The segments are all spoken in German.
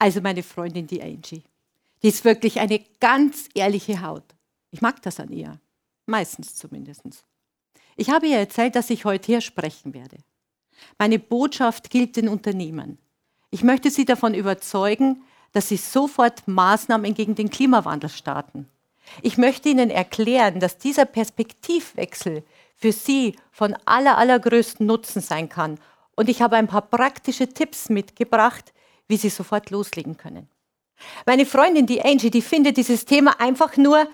Also meine Freundin, die Angie, die ist wirklich eine ganz ehrliche Haut. Ich mag das an ihr, meistens zumindest. Ich habe ihr erzählt, dass ich heute hier sprechen werde. Meine Botschaft gilt den Unternehmen. Ich möchte sie davon überzeugen, dass sie sofort Maßnahmen gegen den Klimawandel starten. Ich möchte ihnen erklären, dass dieser Perspektivwechsel für sie von allergrößten Nutzen sein kann. Und ich habe ein paar praktische Tipps mitgebracht, wie sie sofort loslegen können. Meine Freundin, die Angie, die findet dieses Thema einfach nur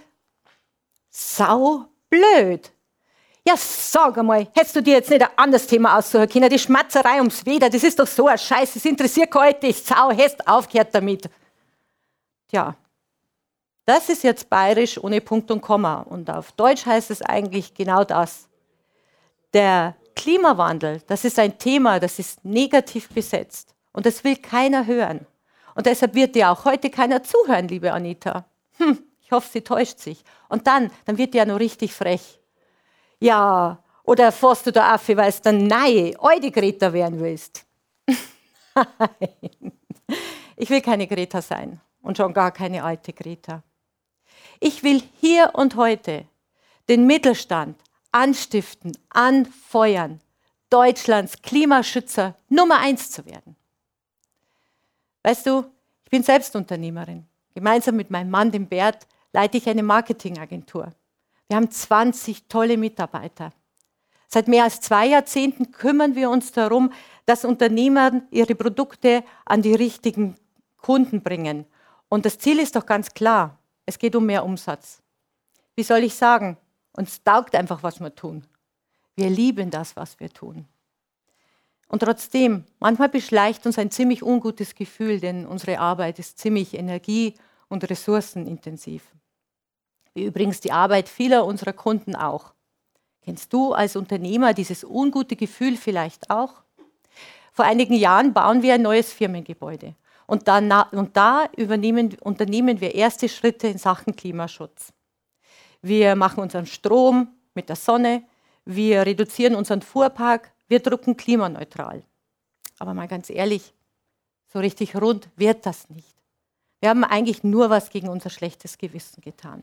saublöd. Ja, sag einmal, hättest du dir jetzt nicht ein anderes Thema aussuchen können? Die Schmatzerei ums Wetter, das ist doch so ein Scheiß, das interessiert keine alte Sau, hättest aufgehört damit. Tja, das ist jetzt bayerisch ohne Punkt und Komma und auf Deutsch heißt es eigentlich genau das. Der Klimawandel, das ist ein Thema, das ist negativ besetzt und das will keiner hören. Und deshalb wird dir auch heute keiner zuhören, liebe Anita. Ich hoffe, sie täuscht sich. Und dann wird die ja noch richtig frech. Ja, oder fährst du da Affe, weil du dann neue, alte Greta werden willst? Nein, ich will keine Greta sein und schon gar keine alte Greta. Ich will hier und heute den Mittelstand anstiften, anfeuern, Deutschlands Klimaschützer Nummer 1 zu werden. Weißt du, ich bin selbst Unternehmerin. Gemeinsam mit meinem Mann, dem Bert, leite ich eine Marketingagentur. Wir haben 20 tolle Mitarbeiter. Seit mehr als 2 Jahrzehnten kümmern wir uns darum, dass Unternehmer ihre Produkte an die richtigen Kunden bringen. Und das Ziel ist doch ganz klar. Es geht um mehr Umsatz. Wie soll ich sagen? Uns taugt einfach, was wir tun. Wir lieben das, was wir tun. Und trotzdem, manchmal beschleicht uns ein ziemlich ungutes Gefühl, denn unsere Arbeit ist ziemlich energie- und ressourcenintensiv. Wie übrigens die Arbeit vieler unserer Kunden auch. Kennst du als Unternehmer dieses ungute Gefühl vielleicht auch? Vor einigen Jahren bauen wir ein neues Firmengebäude. Und da unternehmen wir erste Schritte in Sachen Klimaschutz. Wir machen unseren Strom mit der Sonne, wir reduzieren unseren Fuhrpark, wir drucken klimaneutral. Aber mal ganz ehrlich, so richtig rund wird das nicht. Wir haben eigentlich nur was gegen unser schlechtes Gewissen getan.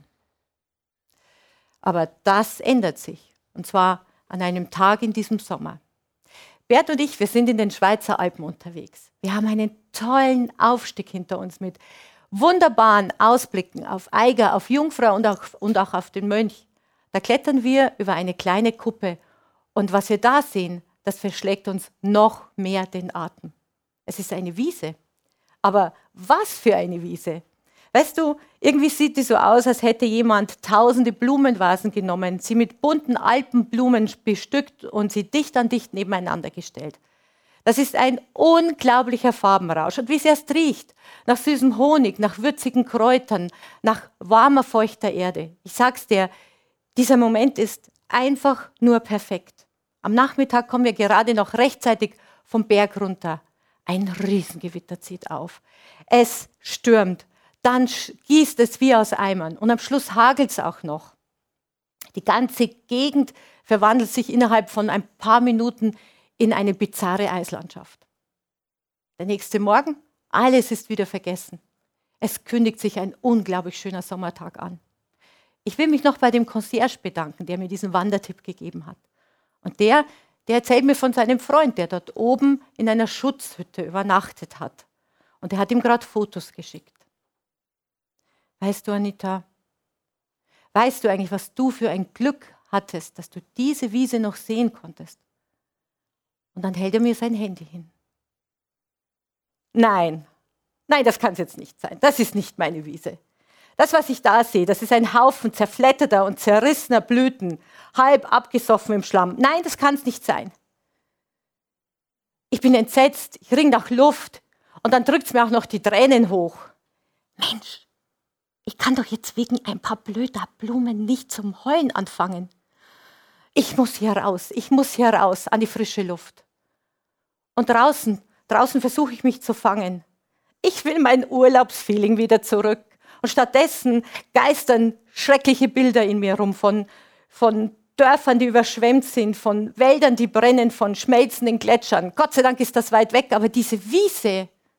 Aber das ändert sich, und zwar an einem Tag in diesem Sommer. Bert und ich, wir sind in den Schweizer Alpen unterwegs. Wir haben einen tollen Aufstieg hinter uns mit wunderbaren Ausblicken auf Eiger, auf Jungfrau und auch auf den Mönch. Da klettern wir über eine kleine Kuppe und was wir da sehen, das verschlägt uns noch mehr den Atem. Es ist eine Wiese. Aber was für eine Wiese! Weißt du, irgendwie sieht die so aus, als hätte jemand tausende Blumenvasen genommen, sie mit bunten Alpenblumen bestückt und sie dicht an dicht nebeneinander gestellt. Das ist ein unglaublicher Farbenrausch. Und wie es erst riecht, nach süßem Honig, nach würzigen Kräutern, nach warmer, feuchter Erde. Ich sag's dir, dieser Moment ist einfach nur perfekt. Am Nachmittag kommen wir gerade noch rechtzeitig vom Berg runter. Ein Riesengewitter zieht auf. Es stürmt. Dann gießt es wie aus Eimern und am Schluss hagelt es auch noch. Die ganze Gegend verwandelt sich innerhalb von ein paar Minuten in eine bizarre Eislandschaft. Der nächste Morgen, alles ist wieder vergessen. Es kündigt sich ein unglaublich schöner Sommertag an. Ich will mich noch bei dem Concierge bedanken, der mir diesen Wandertipp gegeben hat. Und der erzählt mir von seinem Freund, der dort oben in einer Schutzhütte übernachtet hat. Und der hat ihm gerade Fotos geschickt. Weißt du, Anita, weißt du eigentlich, was du für ein Glück hattest, dass du diese Wiese noch sehen konntest? Und dann hält er mir sein Handy hin. Nein, das kann es jetzt nicht sein. Das ist nicht meine Wiese. Das, was ich da sehe, das ist ein Haufen zerfletterter und zerrissener Blüten, halb abgesoffen im Schlamm. Nein, das kann es nicht sein. Ich bin entsetzt, ich ringe nach Luft und dann drückt es mir auch noch die Tränen hoch. Mensch, ich kann doch jetzt wegen ein paar blöder Blumen nicht zum Heulen anfangen. Ich muss hier raus an die frische Luft. Und draußen versuche ich mich zu fangen. Ich will mein Urlaubsfeeling wieder zurück. Und stattdessen geistern schreckliche Bilder in mir rum von Dörfern, die überschwemmt sind, von Wäldern, die brennen, von schmelzenden Gletschern. Gott sei Dank ist das weit weg, aber diese Wiese,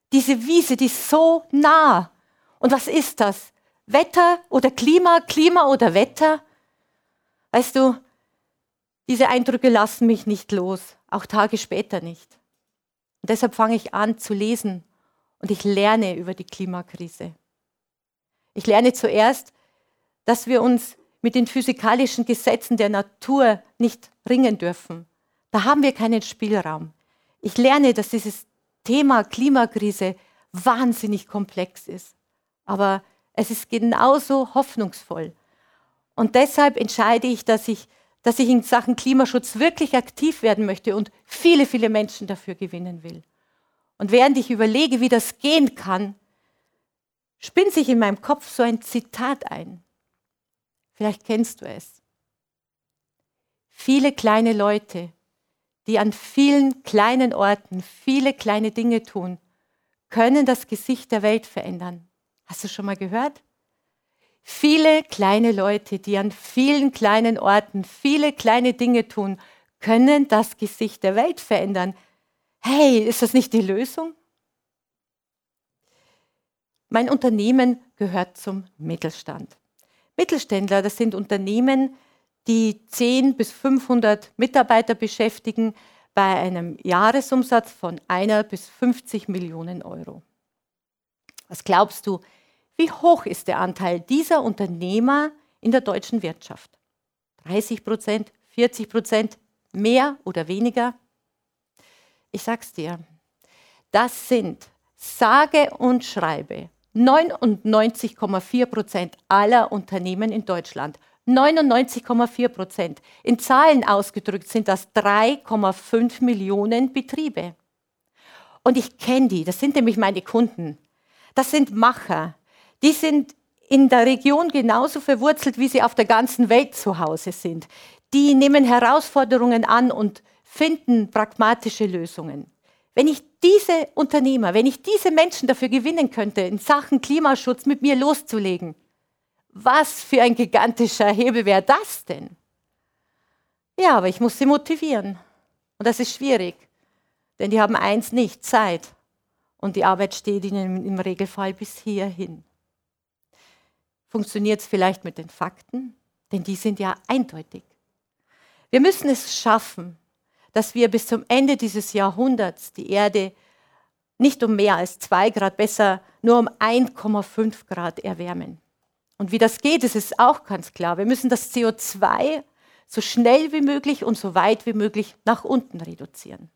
Diese Wiese, die ist so nah. Und was ist das? Wetter oder Klima, Klima oder Wetter? Weißt du, diese Eindrücke lassen mich nicht los, auch Tage später nicht. Und deshalb fange ich an zu lesen und ich lerne über die Klimakrise. Ich lerne zuerst, dass wir uns mit den physikalischen Gesetzen der Natur nicht ringen dürfen. Da haben wir keinen Spielraum. Ich lerne, dass dieses Thema Klimakrise wahnsinnig komplex ist. Aber es ist genauso hoffnungsvoll. Und deshalb entscheide ich, dass ich in Sachen Klimaschutz wirklich aktiv werden möchte und viele, viele Menschen dafür gewinnen will. Und während ich überlege, wie das gehen kann, spinnt sich in meinem Kopf so ein Zitat ein. Vielleicht kennst du es. Viele kleine Leute, die an vielen kleinen Orten viele kleine Dinge tun, können das Gesicht der Welt verändern. Hast du schon mal gehört? Viele kleine Leute, die an vielen kleinen Orten viele kleine Dinge tun, können das Gesicht der Welt verändern. Hey, ist das nicht die Lösung? Mein Unternehmen gehört zum Mittelstand. Mittelständler, das sind Unternehmen, die 10 bis 500 Mitarbeiter beschäftigen bei einem Jahresumsatz von 1 bis 50 Millionen Euro. Was glaubst du, wie hoch ist der Anteil dieser Unternehmer in der deutschen Wirtschaft? 30%, 40%, mehr oder weniger? Ich sag's dir, das sind sage und schreibe 99,4% aller Unternehmen in Deutschland. 99,4%. In Zahlen ausgedrückt sind das 3,5 Millionen Betriebe. Und ich kenne die, das sind nämlich meine Kunden. Das sind Macher. Die sind in der Region genauso verwurzelt, wie sie auf der ganzen Welt zu Hause sind. Die nehmen Herausforderungen an und finden pragmatische Lösungen. Wenn ich diese Unternehmer, wenn ich diese Menschen dafür gewinnen könnte, in Sachen Klimaschutz mit mir loszulegen, was für ein gigantischer Hebel wäre das denn? Ja, aber ich muss sie motivieren. Und das ist schwierig, denn die haben eins nicht, Zeit. Und die Arbeit steht ihnen im Regelfall bis hierhin. Funktioniert es vielleicht mit den Fakten? Denn die sind ja eindeutig. Wir müssen es schaffen, dass wir bis zum Ende dieses Jahrhunderts die Erde nicht um mehr als 2 Grad, besser nur um 1,5 Grad erwärmen. Und wie das geht, ist es auch ganz klar. Wir müssen das CO2 so schnell wie möglich und so weit wie möglich nach unten reduzieren.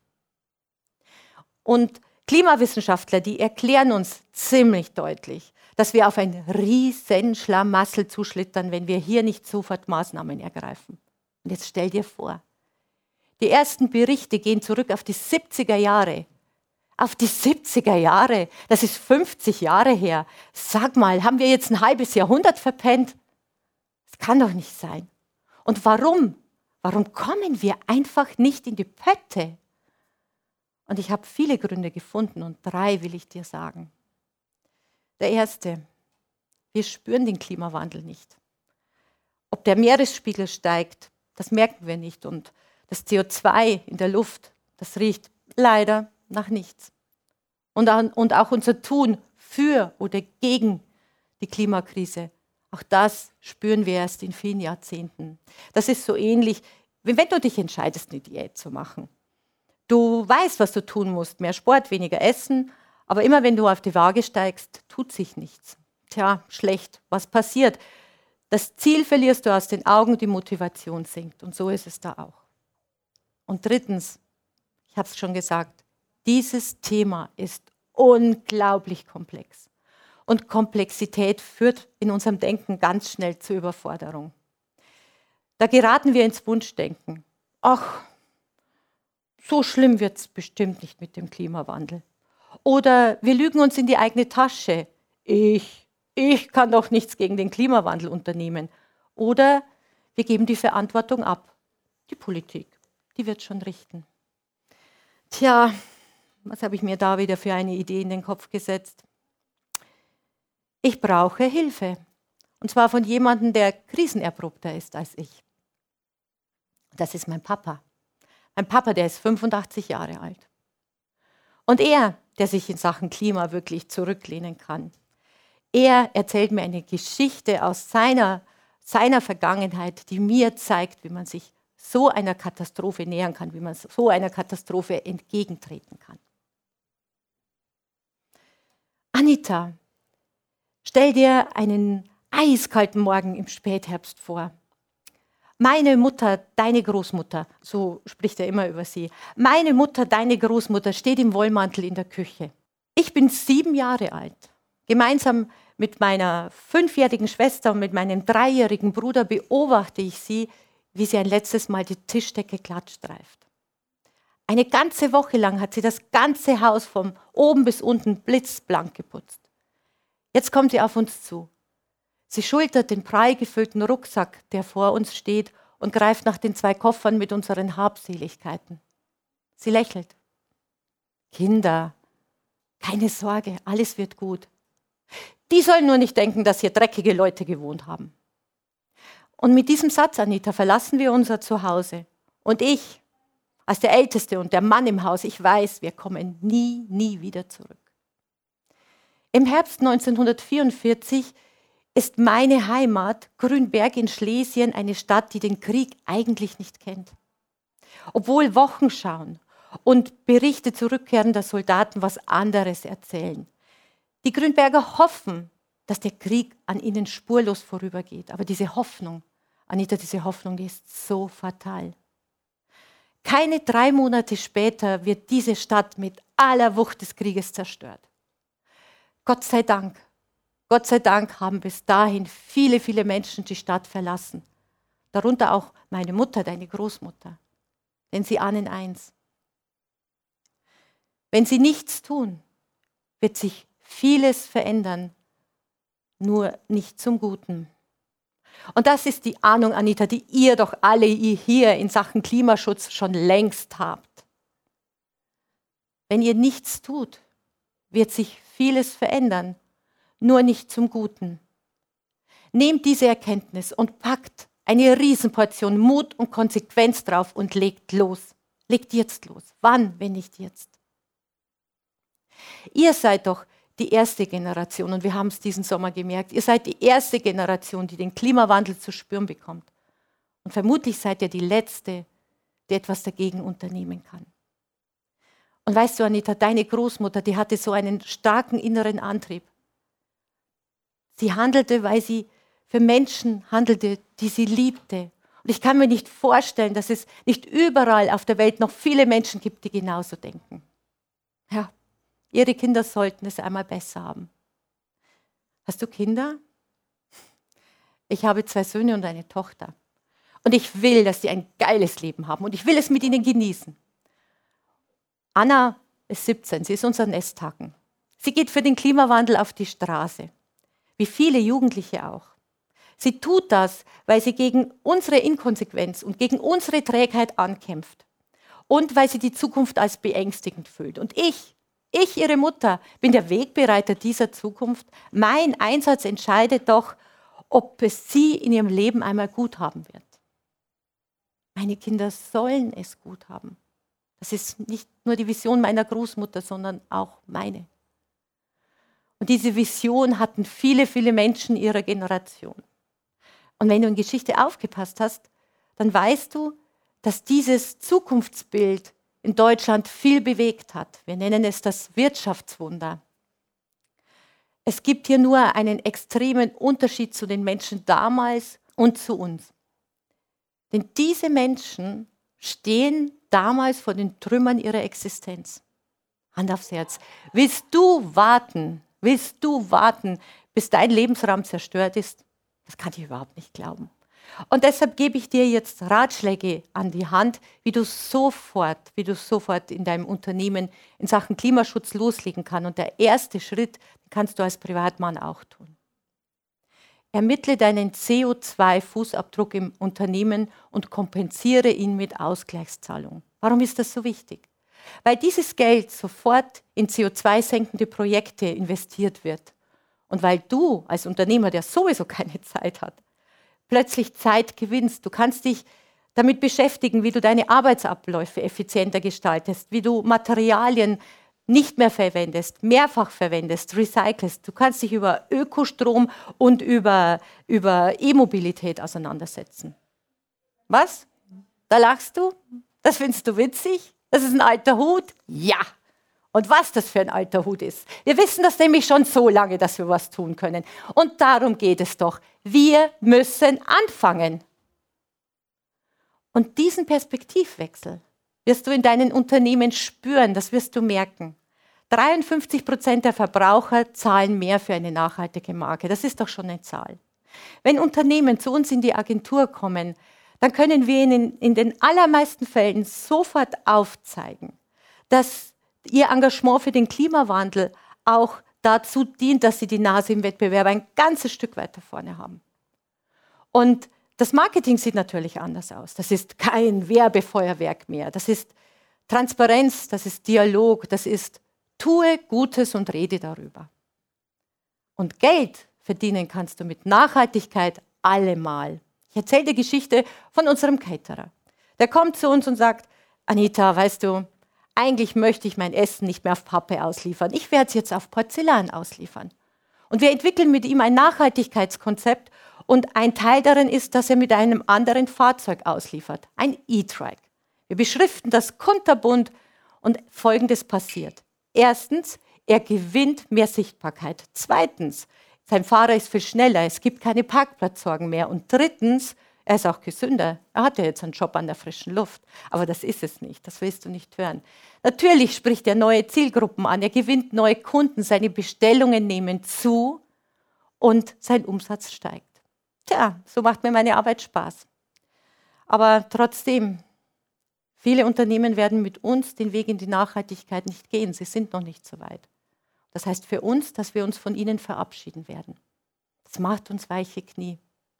Und Klimawissenschaftler, die erklären uns ziemlich deutlich, dass wir auf ein riesen Schlamassel zuschlittern, wenn wir hier nicht sofort Maßnahmen ergreifen. Und jetzt stell dir vor, die ersten Berichte gehen zurück auf die 70er Jahre. Auf die 70er Jahre, das ist 50 Jahre her. Sag mal, haben wir jetzt ein halbes Jahrhundert verpennt? Das kann doch nicht sein. Und warum? Warum kommen wir einfach nicht in die Pötte? Und ich habe viele Gründe gefunden und 3 will ich dir sagen. Der erste, wir spüren den Klimawandel nicht. Ob der Meeresspiegel steigt, das merken wir nicht. Und das CO2 in der Luft, das riecht leider nach nichts. Und auch unser Tun für oder gegen die Klimakrise, auch das spüren wir erst in vielen Jahrzehnten. Das ist so ähnlich, wie wenn du dich entscheidest, eine Diät zu machen. Du weißt, was du tun musst, mehr Sport, weniger Essen, aber immer wenn du auf die Waage steigst, tut sich nichts. Tja, schlecht, was passiert? Das Ziel verlierst du aus den Augen, die Motivation sinkt und so ist es da auch. Und drittens, ich habe es schon gesagt, dieses Thema ist unglaublich komplex. Und Komplexität führt in unserem Denken ganz schnell zur Überforderung. Da geraten wir ins Wunschdenken. Ach, so schlimm wird es bestimmt nicht mit dem Klimawandel. Oder wir lügen uns in die eigene Tasche. Ich kann doch nichts gegen den Klimawandel unternehmen. Oder wir geben die Verantwortung ab. Die Politik, die wird schon richten. Tja, was habe ich mir da wieder für eine Idee in den Kopf gesetzt? Ich brauche Hilfe. Und zwar von jemandem, der krisenerprobter ist als ich. Das ist mein Papa. Mein Papa, der ist 85 Jahre alt. Und er der sich in Sachen Klima wirklich zurücklehnen kann. Er erzählt mir eine Geschichte aus seiner Vergangenheit, die mir zeigt, wie man sich so einer Katastrophe nähern kann, wie man so einer Katastrophe entgegentreten kann. Anita, stell dir einen eiskalten Morgen im Spätherbst vor. Meine Mutter, deine Großmutter, so spricht er immer über sie, meine Mutter, deine Großmutter steht im Wollmantel in der Küche. Ich bin 7 Jahre alt. Gemeinsam mit meiner 5-jährigen Schwester und mit meinem 3-jährigen Bruder beobachte ich sie, wie sie ein letztes Mal die Tischdecke glatt streift. Eine ganze Woche lang hat sie das ganze Haus von oben bis unten blitzblank geputzt. Jetzt kommt sie auf uns zu. Sie schultert den prall gefüllten Rucksack, der vor uns steht, und greift nach den 2 Koffern mit unseren Habseligkeiten. Sie lächelt. Kinder, keine Sorge, alles wird gut. Die sollen nur nicht denken, dass hier dreckige Leute gewohnt haben. Und mit diesem Satz, Anita, verlassen wir unser Zuhause. Und ich, als der Älteste und der Mann im Haus, ich weiß, wir kommen nie wieder zurück. Im Herbst 1944 ist meine Heimat, Grünberg in Schlesien, eine Stadt, die den Krieg eigentlich nicht kennt. Obwohl Wochenschauen und Berichte zurückkehrender Soldaten was anderes erzählen. Die Grünberger hoffen, dass der Krieg an ihnen spurlos vorübergeht. Aber diese Hoffnung, Anita, diese Hoffnung, die ist so fatal. Keine 3 Monate später wird diese Stadt mit aller Wucht des Krieges zerstört. Gott sei Dank haben bis dahin viele Menschen die Stadt verlassen. Darunter auch meine Mutter, deine Großmutter. Denn sie ahnen eins. Wenn sie nichts tun, wird sich vieles verändern, nur nicht zum Guten. Und das ist die Ahnung, Anita, die ihr doch alle hier in Sachen Klimaschutz schon längst habt. Wenn ihr nichts tut, wird sich vieles verändern, nur nicht zum Guten. Nehmt diese Erkenntnis und packt eine Riesenportion Mut und Konsequenz drauf und legt los. Legt jetzt los. Wann, wenn nicht jetzt? Ihr seid doch die erste Generation, und wir haben es diesen Sommer gemerkt, ihr seid die erste Generation, die den Klimawandel zu spüren bekommt. Und vermutlich seid ihr die letzte, die etwas dagegen unternehmen kann. Und weißt du, Anita, deine Großmutter, die hatte so einen starken inneren Antrieb. Sie handelte, weil sie für Menschen handelte, die sie liebte. Und ich kann mir nicht vorstellen, dass es nicht überall auf der Welt noch viele Menschen gibt, die genauso denken. Ja, ihre Kinder sollten es einmal besser haben. Hast du Kinder? Ich habe 2 Söhne und eine Tochter. Und ich will, dass sie ein geiles Leben haben. Und ich will es mit ihnen genießen. Anna ist 17, sie ist unser Nesthaken. Sie geht für den Klimawandel auf die Straße. Wie viele Jugendliche auch. Sie tut das, weil sie gegen unsere Inkonsequenz und gegen unsere Trägheit ankämpft. Und weil sie die Zukunft als beängstigend fühlt. Und ich, ihre Mutter, bin der Wegbereiter dieser Zukunft. Mein Einsatz entscheidet doch, ob es sie in ihrem Leben einmal gut haben wird. Meine Kinder sollen es gut haben. Das ist nicht nur die Vision meiner Großmutter, sondern auch meine. Und diese Vision hatten viele Menschen ihrer Generation. Und wenn du in Geschichte aufgepasst hast, dann weißt du, dass dieses Zukunftsbild in Deutschland viel bewegt hat. Wir nennen es das Wirtschaftswunder. Es gibt hier nur einen extremen Unterschied zu den Menschen damals und zu uns. Denn diese Menschen stehen damals vor den Trümmern ihrer Existenz. Hand aufs Herz. Willst du warten, bis dein Lebensraum zerstört ist? Das kann ich überhaupt nicht glauben. Und deshalb gebe ich dir jetzt Ratschläge an die Hand, wie du sofort in deinem Unternehmen in Sachen Klimaschutz loslegen kannst. Und der erste Schritt, den kannst du als Privatmann auch tun. Ermittle deinen CO2-Fußabdruck im Unternehmen und kompensiere ihn mit Ausgleichszahlung. Warum ist das so wichtig? Weil dieses Geld sofort in CO2-senkende Projekte investiert wird. Und weil du als Unternehmer, der sowieso keine Zeit hat, plötzlich Zeit gewinnst. Du kannst dich damit beschäftigen, wie du deine Arbeitsabläufe effizienter gestaltest, wie du Materialien nicht mehr verwendest, mehrfach verwendest, recycelst. Du kannst dich über Ökostrom und über E-Mobilität auseinandersetzen. Was? Da lachst du? Das findest du witzig? Das ist ein alter Hut? Ja. Und was das für ein alter Hut ist. Wir wissen das nämlich schon so lange, dass wir was tun können. Und darum geht es doch. Wir müssen anfangen. Und diesen Perspektivwechsel wirst du in deinen Unternehmen spüren, das wirst du merken. 53% der Verbraucher zahlen mehr für eine nachhaltige Marke. Das ist doch schon eine Zahl. Wenn Unternehmen zu uns in die Agentur kommen, dann können wir ihnen in den allermeisten Fällen sofort aufzeigen, dass ihr Engagement für den Klimawandel auch dazu dient, dass sie die Nase im Wettbewerb ein ganzes Stück weiter vorne haben. Und das Marketing sieht natürlich anders aus. Das ist kein Werbefeuerwerk mehr. Das ist Transparenz, das ist Dialog, das ist tue Gutes und rede darüber. Und Geld verdienen kannst du mit Nachhaltigkeit allemal. Ich erzähle die Geschichte von unserem Caterer. Der kommt zu uns und sagt, Anita, weißt du, eigentlich möchte ich mein Essen nicht mehr auf Pappe ausliefern. Ich werde es jetzt auf Porzellan ausliefern. Und wir entwickeln mit ihm ein Nachhaltigkeitskonzept und ein Teil darin ist, dass er mit einem anderen Fahrzeug ausliefert, ein E-Trike. Wir beschriften das kunterbunt und Folgendes passiert. Erstens, er gewinnt mehr Sichtbarkeit. Zweitens, sein Fahrer ist viel schneller, es gibt keine Parkplatzsorgen mehr. Und drittens, er ist auch gesünder. Er hat ja jetzt einen Job an der frischen Luft. Aber das ist es nicht, das willst du nicht hören. Natürlich spricht er neue Zielgruppen an, er gewinnt neue Kunden, seine Bestellungen nehmen zu und sein Umsatz steigt. Tja, so macht mir meine Arbeit Spaß. Aber trotzdem, viele Unternehmen werden mit uns den Weg in die Nachhaltigkeit nicht gehen. Sie sind noch nicht so weit. Das heißt für uns, dass wir uns von ihnen verabschieden werden. Das macht uns weiche Knie.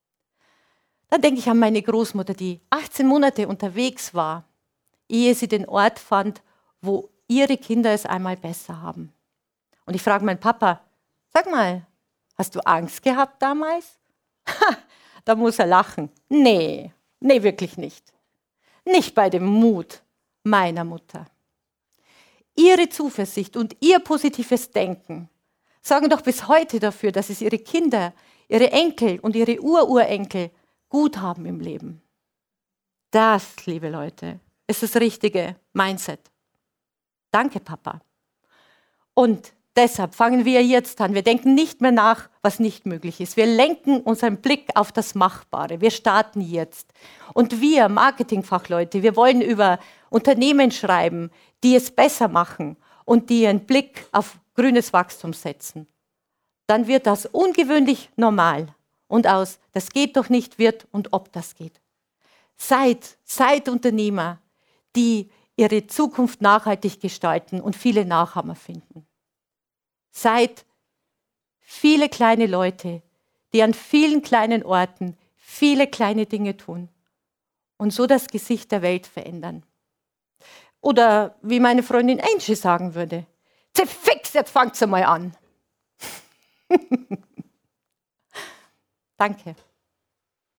Dann denke ich an meine Großmutter, die 18 Monate unterwegs war, ehe sie den Ort fand, wo ihre Kinder es einmal besser haben. Und ich frage meinen Papa, sag mal, hast du Angst gehabt damals? Da muss er lachen. Nee, wirklich nicht. Nicht bei dem Mut meiner Mutter. Ihre Zuversicht und ihr positives Denken sorgen doch bis heute dafür, dass es ihre Kinder, ihre Enkel und ihre Ururenkel gut haben im Leben. Das, liebe Leute, ist das richtige Mindset. Danke, Papa. Und deshalb fangen wir jetzt an. Wir denken nicht mehr nach, was nicht möglich ist. Wir lenken unseren Blick auf das Machbare. Wir starten jetzt. Und wir, Marketingfachleute, wir wollen über Unternehmen schreiben, die es besser machen und die ihren Blick auf grünes Wachstum setzen. Dann wird das ungewöhnlich normal. Und aus, das geht doch nicht, wird und ob das geht. Seid Unternehmer, die ihre Zukunft nachhaltig gestalten und viele Nachahmer finden. Seid viele kleine Leute, die an vielen kleinen Orten viele kleine Dinge tun und so das Gesicht der Welt verändern. Oder wie meine Freundin Angie sagen würde, fix, jetzt fangt's mal an. Danke.